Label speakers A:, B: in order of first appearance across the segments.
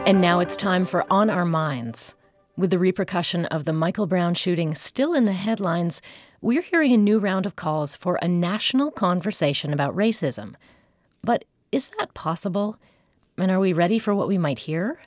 A: And now it's time for On Our Minds. With the repercussion of the Michael Brown shooting still in the headlines, we're hearing a new round of calls for a national conversation about racism. But is that possible? And are we ready for what we might hear?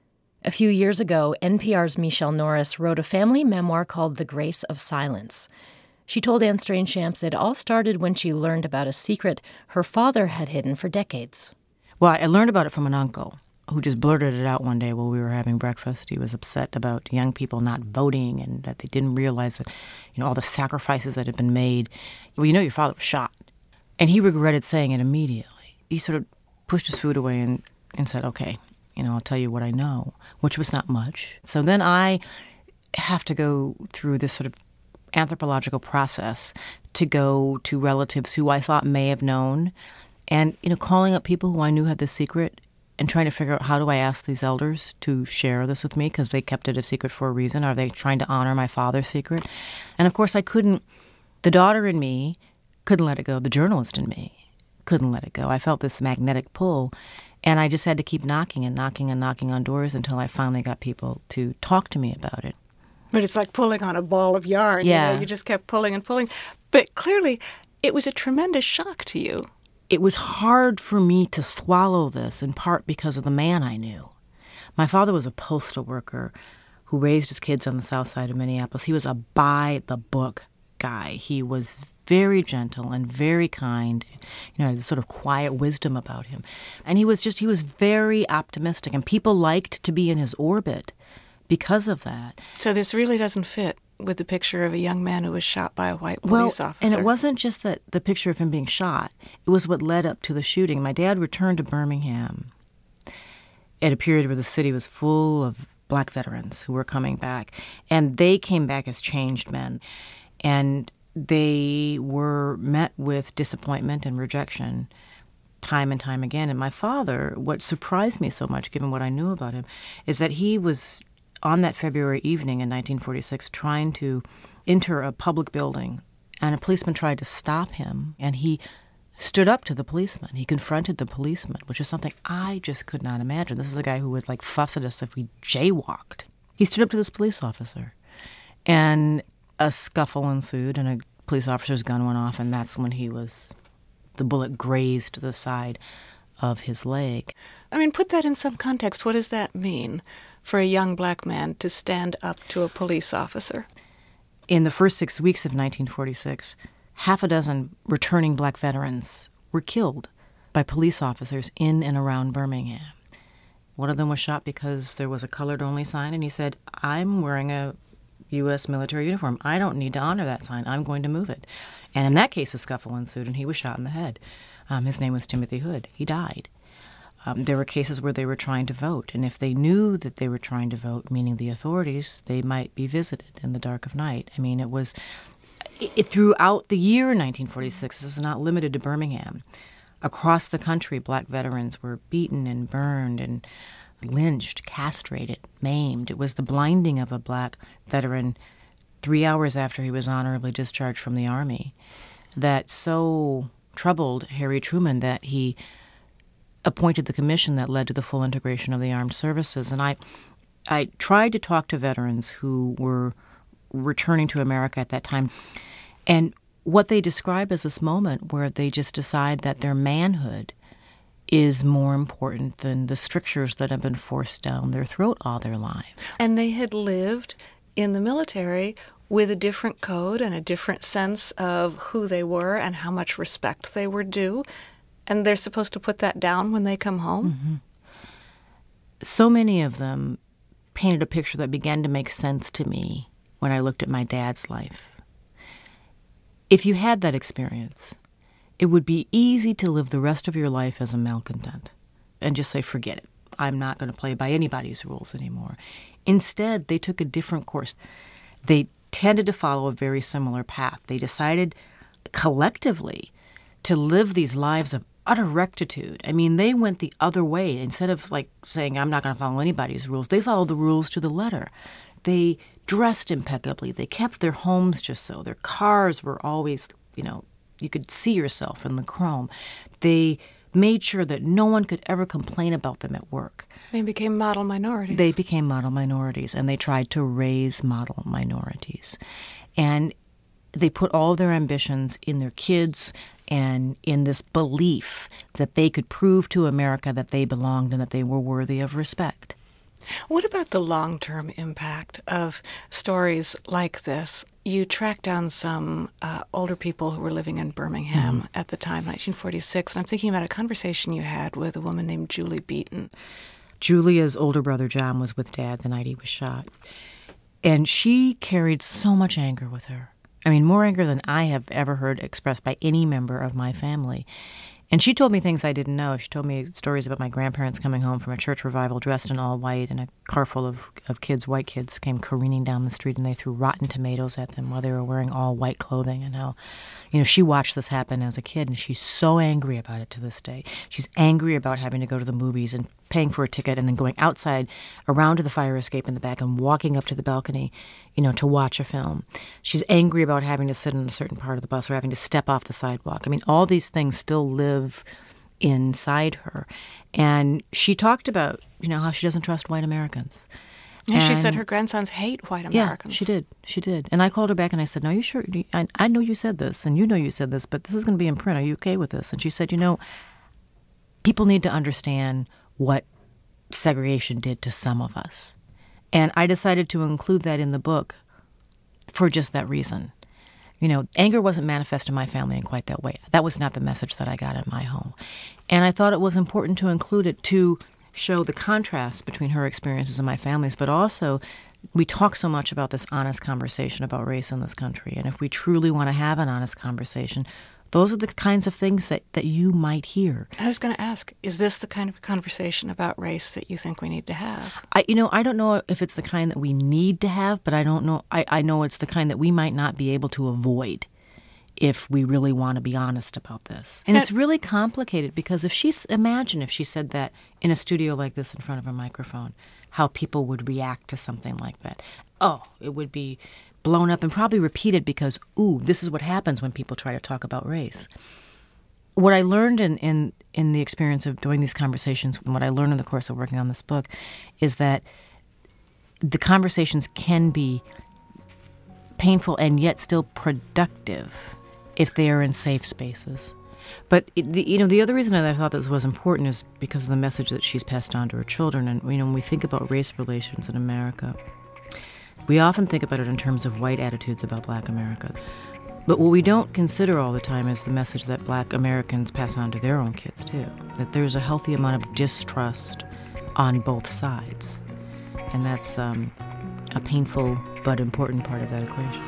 A: A few years ago, NPR's Michelle Norris wrote a family memoir called The Grace of Silence. She told Anne Strange-Shamps it all started when she learned about a secret her father had hidden for decades.
B: Well, I learned about it from an uncle who just blurted it out one day while we were having breakfast. He was upset about young people not voting and that they didn't realize that, all the sacrifices that had been made. Well, your father was shot. And he regretted saying it immediately. He sort of pushed his food away and said, okay, I'll tell you what I know, which was not much. So then I have to go through this sort of anthropological process to go to relatives who I thought may have known and, calling up people who I knew had this secret and trying to figure out how do I ask these elders to share this with me because they kept it a secret for a reason. Are they trying to honor my father's secret? And, of course, the daughter in me couldn't let it go. The journalist in me couldn't let it go. I felt this magnetic pull, and I just had to keep knocking and knocking and knocking on doors until I finally got people to talk to me about it.
C: But it's like pulling on a ball of yarn.
B: Yeah.
C: You just kept pulling and pulling. But clearly, it was a tremendous shock to you.
B: It was hard for me to swallow this, in part because of the man I knew. My father was a postal worker who raised his kids on the south side of Minneapolis. He was a by-the-book guy. He was very gentle and very kind, had this sort of quiet wisdom about him. And he was very optimistic, and people liked to be in his orbit because of that.
C: So this really doesn't fit with the picture of a young man who was shot by a white police officer.
B: And it wasn't just that the picture of him being shot. It was what led up to the shooting. My dad returned to Birmingham at a period where the city was full of black veterans who were coming back. And they came back as changed men. And they were met with disappointment and rejection time and time again. And my father, what surprised me so much, given what I knew about him, is that he was on that February evening in 1946 trying to enter a public building, and a policeman tried to stop him, and he stood up to the policeman. He confronted the policeman, which is something I just could not imagine. This is a guy who would fuss at us if we jaywalked. He stood up to this police officer, and a scuffle ensued, and a police officer's gun went off, and that's when the bullet grazed the side of his leg.
C: Put that in some context. What does that mean for a young black man to stand up to a police officer?
B: In the first 6 weeks of 1946, half a dozen returning black veterans were killed by police officers in and around Birmingham. One of them was shot because there was a colored-only sign, and he said, I'm wearing a U.S. military uniform. I don't need to honor that sign. I'm going to move it. And in that case, a scuffle ensued, and he was shot in the head. His name was Timothy Hood. He died. There were cases where they were trying to vote, and if they knew that they were trying to vote, meaning the authorities, they might be visited in the dark of night. It was throughout the year 1946. This was not limited to Birmingham. Across the country, black veterans were beaten and burned and lynched, castrated, maimed. It was the blinding of a black veteran 3 hours after he was honorably discharged from the Army that so troubled Harry Truman that he appointed the commission that led to the full integration of the armed services. And I tried to talk to veterans who were returning to America at that time, and what they describe as this moment where they just decide that their manhood is more important than the strictures that have been forced down their throat all their lives.
C: And they had lived in the military with a different code and a different sense of who they were and how much respect they were due. And they're supposed to put that down when they come home?
B: Mm-hmm. So many of them painted a picture that began to make sense to me when I looked at my dad's life. If you had that experience, it would be easy to live the rest of your life as a malcontent and just say, forget it. I'm not going to play by anybody's rules anymore. Instead, they took a different course. They tended to follow a very similar path. They decided collectively to live these lives of utter rectitude. They went the other way. Instead of saying, I'm not going to follow anybody's rules, they followed the rules to the letter. They dressed impeccably. They kept their homes just so. Their cars were always, you could see yourself in the chrome. They made sure that no one could ever complain about them at work.
C: They became model minorities.
B: They became model minorities, and they tried to raise model minorities. And they put all of their ambitions in their kids and in this belief that they could prove to America that they belonged and that they were worthy of respect.
C: What about the long-term impact of stories like this? You tracked down some older people who were living in Birmingham at the time, 1946, and I'm thinking about a conversation you had with a woman named Julie Beaton.
B: Julia's older brother, John, was with Dad the night he was shot. And she carried so much anger with her. I mean, more anger than I have ever heard expressed by any member of my family. And she told me things I didn't know. She told me stories about my grandparents coming home from a church revival dressed in all white, and a car full of kids, white kids, came careening down the street, and they threw rotten tomatoes at them while they were wearing all white clothing. And how, she watched this happen as a kid, and she's so angry about it to this day. She's angry about having to go to the movies and paying for a ticket and then going outside around to the fire escape in the back and walking up to the balcony, to watch a film. She's angry about having to sit in a certain part of the bus or having to step off the sidewalk. I mean, all these things still live inside her. And she talked about, how she doesn't trust white Americans.
C: And she said her grandsons hate white Americans.
B: Yeah, she did. And I called her back and I said, "No, you sure? I know you said this, and you know you said this, but this is going to be in print. Are you okay with this?" And she said, people need to understand what segregation did to some of us. And I decided to include that in the book for just that reason. Anger wasn't manifest in my family in quite that way. That was not the message that I got in my home. And I thought it was important to include it to show the contrast between her experiences and my family's, but also we talk so much about this honest conversation about race in this country. And if we truly want to have an honest conversation, those are the kinds of things that you might hear.
C: I was going to ask, is this the kind of conversation about race that you think we need to have?
B: I don't know if it's the kind that we need to have, but I don't know. I know it's the kind that we might not be able to avoid if we really want to be honest about this. And it's really complicated because imagine if she said that in a studio like this in front of a microphone, how people would react to something like that. Oh, it would be blown up and probably repeated because, this is what happens when people try to talk about race. What I learned in the experience of doing these conversations, and what I learned in the course of working on this book, is that the conversations can be painful and yet still productive if they are in safe spaces. But the other reason that I thought this was important is because of the message that she's passed on to her children. And when we think about race relations in America, we often think about it in terms of white attitudes about Black America. But what we don't consider all the time is the message that Black Americans pass on to their own kids, too. That there's a healthy amount of distrust on both sides. And that's a painful but important part of that equation.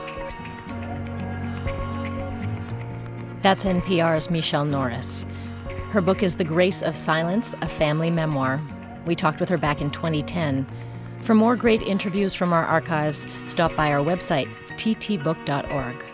A: That's NPR's Michele Norris. Her book is The Grace of Silence, a family memoir. We talked with her back in 2010. For more great interviews from our archives, stop by our website, ttbook.org.